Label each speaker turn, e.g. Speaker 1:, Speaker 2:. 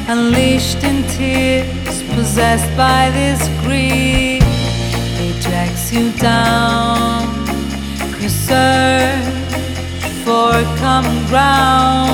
Speaker 1: unleashed in tears, possessed by this greed. It drags you down. You search for common ground.